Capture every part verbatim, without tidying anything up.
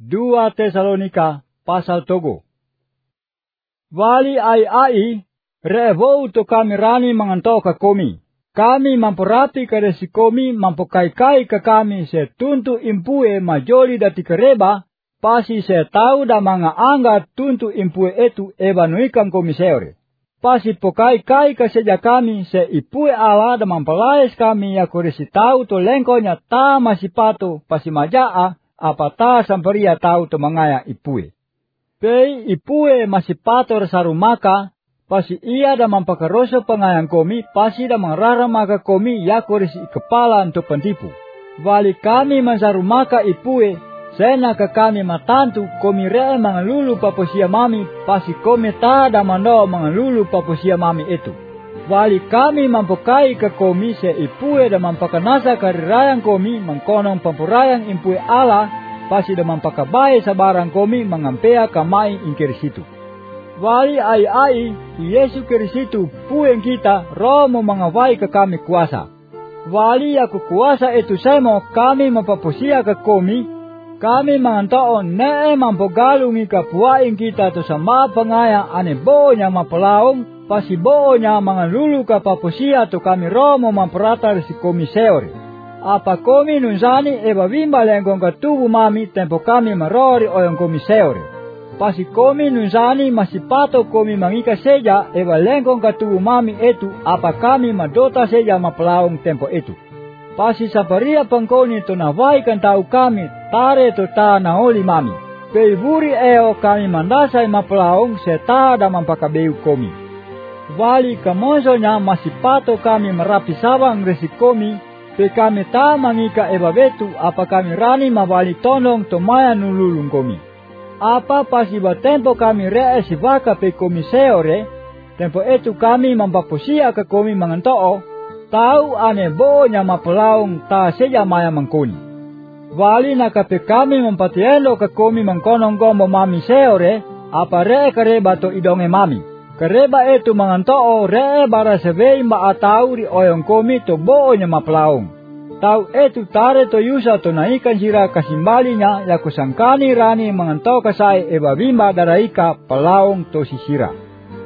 dua Tesalonika pasal togo. Wali ai ai revo to kami rani mangantoka komi. Kami mampurapi kadesi komi mampukai-kai ke kami se tuntu impue majoli dati kereba pasi se tahu da mga angga tuntu impue etu ebanuikan komi seore. Pasi pokai-kai ke seja kami se ipue ala da mampalayas kami ya kuresi tahu to lengkonya ta masipato pasi majaa apa ta samperia tahu to mangaya ipue. Pei ipue masipato resarumaka pasi ia da mampakaroso pengayang komi pasi da mangrara maka komi ya kuresi kepala untuk pentipu. Wali kami mansarumaka ipue sena ke kami matantu komi ree mangalulu paposia mami pasi komi ta da mando mangalulu paposia mami itu. Wali kami mampukai ke komi se ipue da mampakanasa karirayang komi mangkonong pampurayang impue ala pasi da mampakabae sabarang komi mangampea kamai inkirisitu. Wali ai ai Yesu Kirisitu puen kita romo mangawai ke kami kuasa. Wali aku kuasa itu semo kami mapapusia ke komi. Kami mangantao ne mampogalungi kapuaing kita to sama pangaya ane bonya mapalaong pasi bonya mangalulu kapapusia to kami romo mamperata resi komi seore. Apa komi nunzani eba wimba lengkong katubu mami tempo kami marori oyong komi seore. Pasi komi nunzani masipato komi mangika seja eba lengkong katubu mami etu apa kami madota seja mapalaong tempo etu. Pasi saparia pangkoni to nawai kan tau kami tare to ta naoli mami. Peiburi eo kami mandasai mapalaong se ta da mampakabeu komi. Wali kamonsonya masipato kami merapi sawang resi komi. Pe kami ta mangika eba betu apa kami rani mawali tonong to maya nululung komi. Apa pasi ba tempo kami ree si vaka pe komi seore. Tempo etu kami mampapusia ke komi mangantoo. Tahu ane bonya mapalaong ta seja maya mangkoni. Wali nakape kami mampatielo ke komi mangkonong gombo mami seore, apa ree kareba to idonge mami. Kareba etu mangantoo ree bara sevei ma atau ri oyong komi to bonya mapalaong. Tau etu tare to yusa to naikan jira kasimbalinya ya kusangkani rani mangantoo kasai eba bimba daraika palaong to sisira.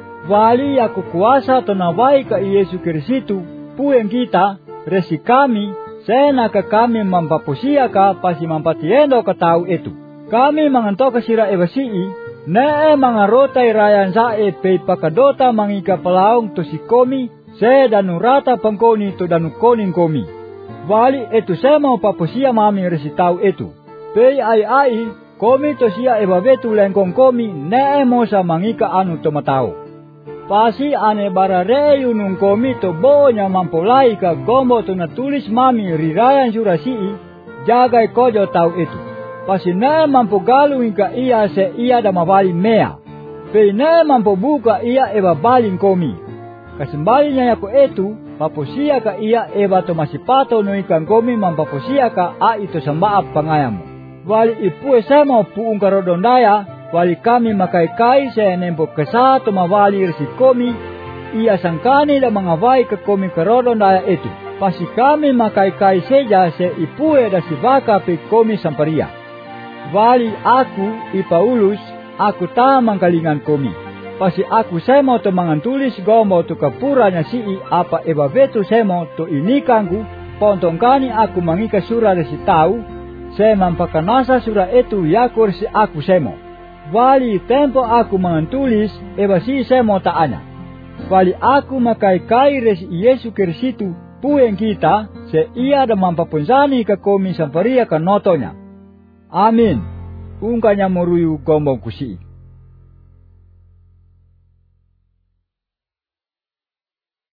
Wali aku kuasa to nawai ka Yesu Kirisitu puen kita, resi kami, sena ke kami mampapusia ka pasi mampatiendo ka tau itu. Kami mangantoka sira ebasii, nee mangarotai rayan sae pei pakadota mangika palaong to si komi, se danurata pangkoni to danukoning komi. Wali etu sema papusia mami resi tau itu. Pei ai ai, komi to sia ebabetu lengkong komi, nee mosa mangika anu to matao. Pasi ane bara reyu nung komi to bonya mampolai ka gombo to natulis mami rirayan surasii jagai kojo tau itu. Pasi ne mampogalungi ka iya se iya da mabali mea. Pe ne mampobuka iya eba balin komi. Kasimbalinya yako etu papusia ka iya eba to masipato no ikan komi mampapusia ka a ito sambaap pangayamu. Wali ipue sama puung karodondaya. Wali kami makai-kai sa enempo kasato mawali resi komi, iya sangkani da mangawai ke komi karodon daya itu. Pasi kami makai-kai seja se ipue da si vaka pe komi samparia. Wali aku, i Paulus, aku ta mangkalingan komi. Pasi aku semo to mangantulis gombo to kapuranya sii apa eba betu semo to inikangku, pontongkani aku mangika sura resi tau, se mampakanasa sura itu yakur si aku semo. Wali tempo aku mangantulis eba si semo taanya. Wali aku makai-kai resi Yesu Kirisitu puen kita se ia da mampapunzani ke komi samparia ka notonya. Amin. Ungkanya moruyu gombong kusi.